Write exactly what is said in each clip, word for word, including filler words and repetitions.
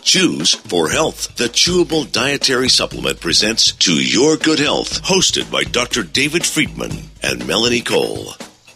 Chews for Health, the chewable dietary supplement presents To Your Good Health, hosted by Doctor David Friedman and Melanie Cole.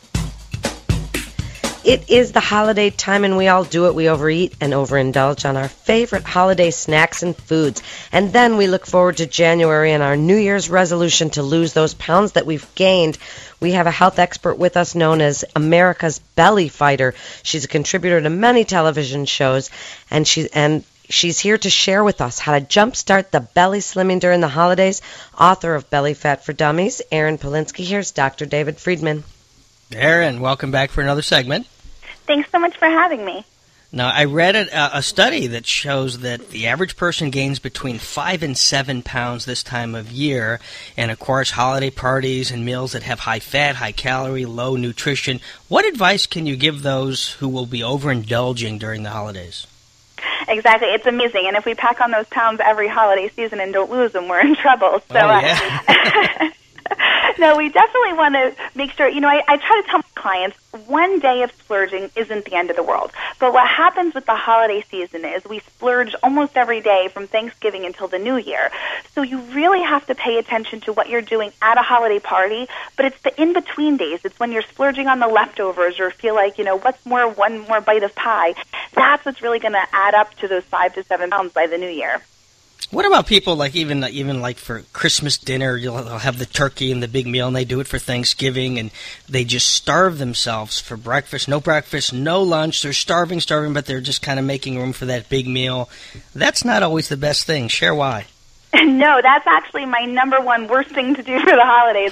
It is the holiday time, and we all do it. We overeat and overindulge on our favorite holiday snacks and foods. And then we look forward to January and our New Year's resolution to lose those pounds that we've gained. We have a health expert with us known as America's Belly Fighter. She's a contributor to many television shows, and she and she's here to share with us how to jumpstart the belly slimming during the holidays. Author of Belly Fat for Dummies, Erin Polinsky. Here's Doctor David Friedman. Erin, welcome back for another segment. Thanks so much for having me. Now, I read a, a study that shows that the average person gains between five and seven pounds this time of year. And, of course, holiday parties and meals that have high fat, high calorie, low nutrition. What advice can you give those who will be overindulging during the holidays? Exactly. It's amazing. And if we pack on those pounds every holiday season and don't lose them, we're in trouble. So, oh, yeah. uh, no, we definitely want to make sure, you know, I, I try to tell my clients one day of splurging isn't the end of the world. But what happens with the holiday season is we splurge almost every day from Thanksgiving until the New Year. So you really have to pay attention to what you're doing at a holiday party. But it's the in-between days. It's when you're splurging on the leftovers or feel like, you know, what's more, one more bite of pie. That's what's really going to add up to those five to seven pounds by the New Year. What about people like even even like for Christmas dinner, you'll have the turkey and the big meal, and they do it for Thanksgiving, and they just starve themselves for breakfast, no breakfast, no lunch. They're starving, starving, but they're just kind of making room for that big meal. That's not always the best thing. Share why. No, that's actually my number one worst thing to do for the holidays.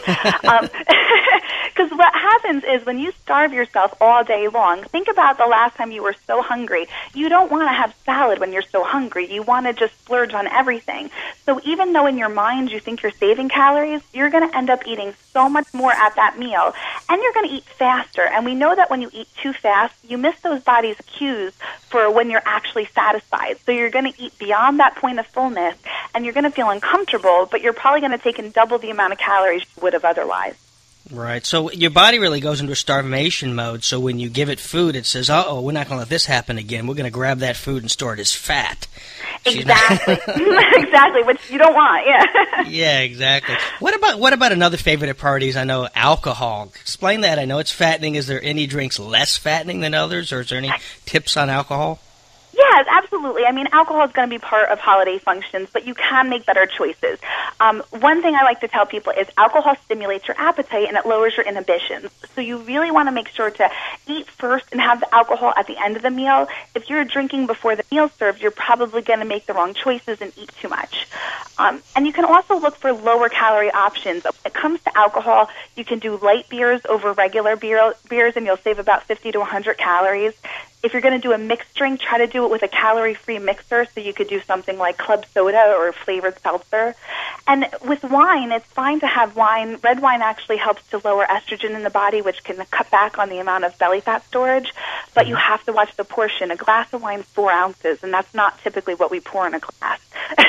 Because um, what happens is when you starve yourself all day long, think about the last time you were so hungry. You don't want to have salad when you're so hungry. You want to just splurge on everything. So even though in your mind you think you're saving calories, you're going to end up eating so much more at that meal. And you're going to eat faster. And we know that when you eat too fast, you miss those body's cues for when you're actually satisfied. So you're going to eat beyond that point of fullness, and you're going to feel uncomfortable, but you're probably going to take in double the amount of calories you would have otherwise. Right. So your body really goes into a starvation mode, so when you give it food, it says, uh-oh, we're not going to let this happen again. We're going to grab that food and store it as fat. Exactly. Exactly, which you don't want, yeah. Yeah, exactly. What about what about another favorite at parties? I know alcohol. Explain that. I know it's fattening. Is there any drinks less fattening than others, or is there any tips on alcohol? Yes, absolutely. I mean, alcohol is going to be part of holiday functions, but you can make better choices. Um, one thing I like to tell people is alcohol stimulates your appetite and it lowers your inhibitions. So you really want to make sure to eat first and have the alcohol at the end of the meal. If you're drinking before the meal's served, you're probably going to make the wrong choices and eat too much. Um, and you can also look for lower calorie options. When it comes to alcohol, you can do light beers over regular beer, beers, and you'll save about fifty to one hundred calories. If you're going to do a mixed drink, try to do it with a calorie-free mixer, so you could do something like club soda or flavored seltzer. And with wine, it's fine to have wine. Red wine actually helps to lower estrogen in the body, which can cut back on the amount of belly fat storage. But you have to watch the portion. A glass of wine is four ounces, and that's not typically what we pour in a glass.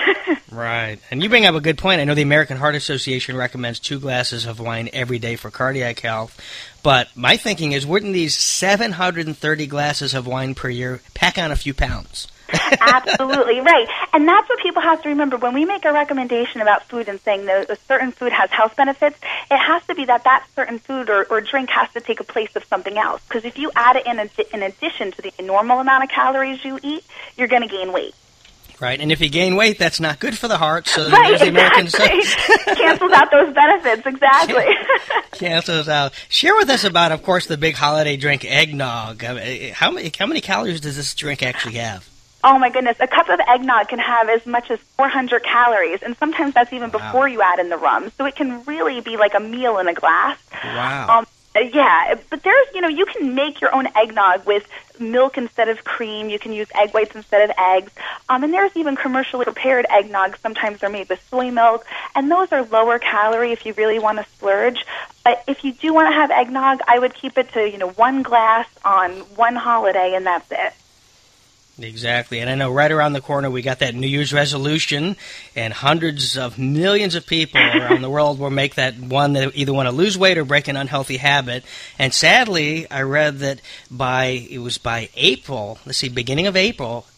Right. And you bring up a good point. I know the American Heart Association recommends two glasses of wine every day for cardiac health. But my thinking is, wouldn't these seven hundred thirty glasses of wine per year pack on a few pounds? Absolutely, right. And that's what people have to remember. When we make a recommendation about food and saying that a certain food has health benefits, it has to be that that certain food or, or drink has to take a place of something else. Because if you add it in, a, in addition to the normal amount of calories you eat, you're going to gain weight. Right, and if you gain weight, that's not good for the heart. So right, the Americans exactly. Cancels out those benefits, exactly. Cancels out. Share with us about, of course, the big holiday drink, eggnog. How many how many calories does this drink actually have? Oh, my goodness. A cup of eggnog can have as much as four hundred calories, and sometimes that's even wow. before you add in the rum. So it can really be like a meal in a glass. Wow. Um, Yeah, but there's, you know, you can make your own eggnog with milk instead of cream. You can use egg whites instead of eggs. Um, and there's even commercially prepared eggnog. Sometimes they're made with soy milk, and those are lower calorie if you really want to splurge. But if you do want to have eggnog, I would keep it to, you know, one glass on one holiday, and that's it. Exactly. And I know right around the corner we got that New Year's resolution, and hundreds of millions of people around the world will make that one that either want to lose weight or break an unhealthy habit. And sadly, I read that by it was by April, let's see, beginning of April,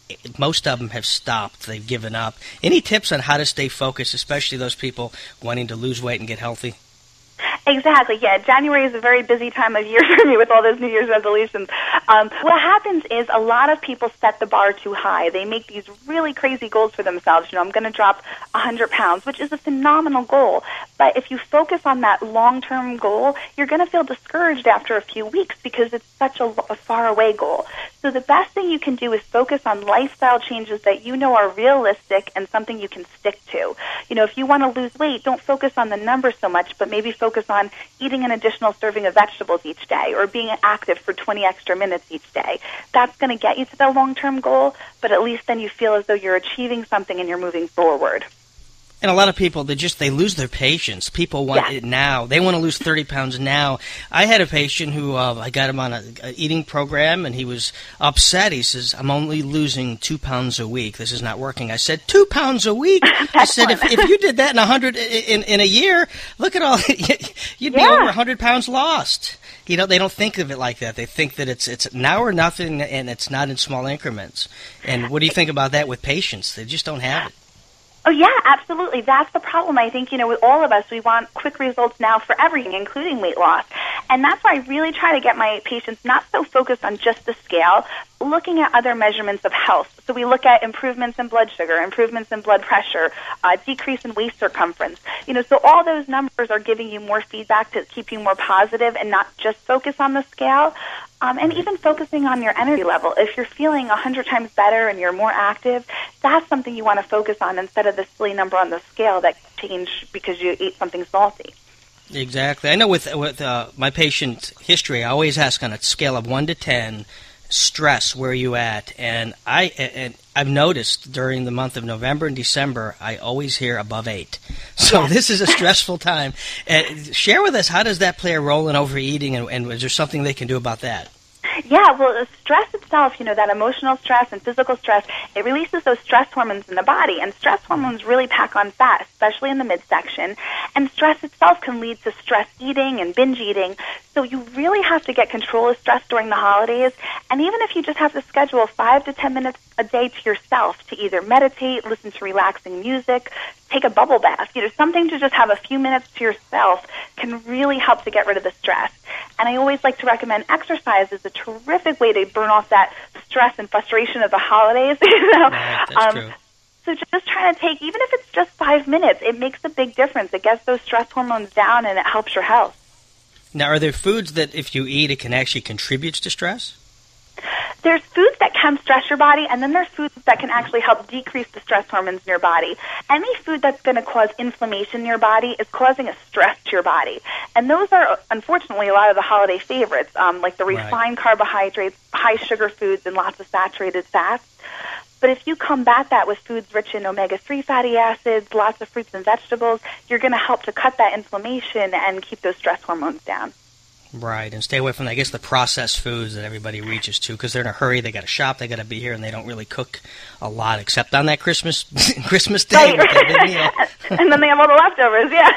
most of them have stopped. They've given up. Any tips on how to stay focused, especially those people wanting to lose weight and get healthy? Exactly, yeah. January is a very busy time of year for me with all those New Year's resolutions. Um, what happens is a lot of people set the bar too high. They make these really crazy goals for themselves. You know, I'm going to drop one hundred pounds, which is a phenomenal goal. But if you focus on that long-term goal, you're going to feel discouraged after a few weeks because it's such a, a far-away goal. So the best thing you can do is focus on lifestyle changes that you know are realistic and something you can stick to. You know, if you want to lose weight, don't focus on the numbers so much, but maybe focus on eating an additional serving of vegetables each day or being active for twenty extra minutes each day. That's going to get you to the long-term goal, but at least then you feel as though you're achieving something and you're moving forward. And a lot of people, they just, they lose their patience. People want Yeah. it now. They want to lose thirty pounds now. I had a patient who, uh, I got him on a, a eating program, and he was upset. He says, I'm only losing two pounds a week. This is not working. I said, two pounds a week? I said, if, if you did that in a hundred, in, in a year, look at all, you'd be Yeah. over one hundred pounds lost. You know, they don't think of it like that. They think that it's it's now or nothing, and it's not in small increments. And what do you think about that with patients? They just don't have it. Oh, yeah, absolutely. That's the problem. I think, you know, with all of us, we want quick results now for everything, including weight loss. And that's why I really try to get my patients not so focused on just the scale, looking at other measurements of health. So we look at improvements in blood sugar, improvements in blood pressure, uh, decrease in waist circumference. You know, so all those numbers are giving you more feedback to keep you more positive and not just focus on the scale. Um, and even focusing on your energy level. If you're feeling a hundred times better and you're more active, that's something you want to focus on instead of the silly number on the scale that changed because you ate something salty. Exactly. I know with with uh, my patient history, I always ask on a scale of one to ten, stress, where are you at? And I and I've noticed during the month of November and December, I always hear above eight. So this is a stressful time. Uh, share with us, how does that play a role in overeating, and, and is there something they can do about that? Yeah, well, the stress itself, you know, that emotional stress and physical stress, it releases those stress hormones in the body, and stress hormones really pack on fat, especially in the midsection, and stress itself can lead to stress eating and binge eating, so you really have to get control of stress during the holidays, and even if you just have to schedule five to ten minutes a day to yourself to either meditate, listen to relaxing music, take a bubble bath, you know, something to just have a few minutes to yourself can really help to get rid of the stress. And I always like to recommend exercise is a terrific way to burn off that stress and frustration of the holidays. You know? Right, that's um, true. So just trying to take, even if it's just five minutes, it makes a big difference. It gets those stress hormones down and it helps your health. Now, are there foods that if you eat, it can actually contribute to stress? There's foods that can stress your body, and then there's foods that can actually help decrease the stress hormones in your body. Any food that's going to cause inflammation in your body is causing a stress to your body. And those are, unfortunately, a lot of the holiday favorites, um, like the refined Right. carbohydrates, high sugar foods, and lots of saturated fats. But if you combat that with foods rich in omega three fatty acids, lots of fruits and vegetables, you're going to help to cut that inflammation and keep those stress hormones down. Right, and stay away from, I guess, the processed foods that everybody reaches to, because they're in a hurry. They got to shop, they got to be here, and they don't really cook a lot, except on that Christmas Christmas Day Right. with that big meal. And then they have all the leftovers, yeah.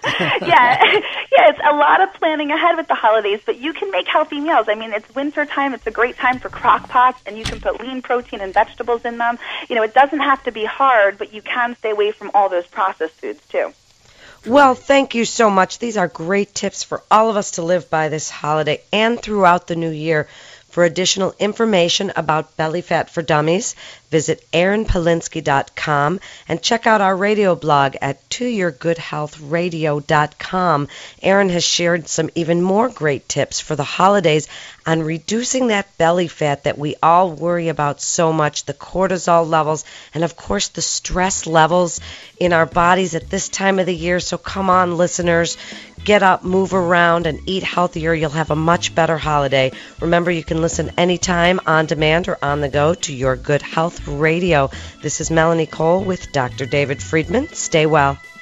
yeah, yeah, it's a lot of planning ahead with the holidays, but you can make healthy meals. I mean, it's winter time, it's a great time for crock pots, and you can put lean protein and vegetables in them. You know, it doesn't have to be hard, but you can stay away from all those processed foods, too. Well, thank you so much. These are great tips for all of us to live by this holiday and throughout the new year. For additional information about Belly Fat for Dummies, visit Erin Polinsky dot com and check out our radio blog at to your good health radio dot com. Erin has shared some even more great tips for the holidays on reducing that belly fat that we all worry about so much, the cortisol levels, and of course the stress levels in our bodies at this time of the year. So come on, listeners. Get up, move around, and eat healthier. You'll have a much better holiday. Remember, you can listen anytime, on demand or on the go, to Your Good Health Radio. This is Melanie Cole with Doctor David Friedman. Stay well.